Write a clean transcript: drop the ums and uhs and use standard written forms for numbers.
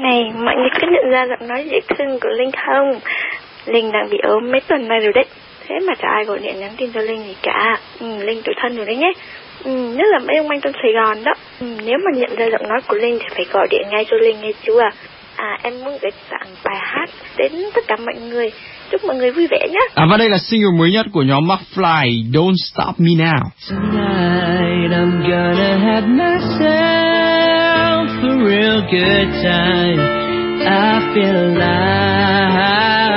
này, mọi người có nhận ra giọng nói dễ thương của Linh không? Linh đang bị ốm mấy tuần nay rồi đấy. Thế mà chả ai gọi điện nhắn tin cho Linh gì cả. Linh tủi thân rồi đấy nhé. Nhất là mấy ông anh trong Sài Gòn đó. Nếu mà nhận ra giọng nói của Linh thì phải gọi điện ngay cho Linh nghe chú à. Em muốn gửi tặng bài hát đến tất cả mọi người. Chúc mọi người vui vẻ nhé. Và đây là single mới nhất của nhóm McFly, Don't Stop Me Now. Tonight I'm gonna have myself a real good time. I feel alive.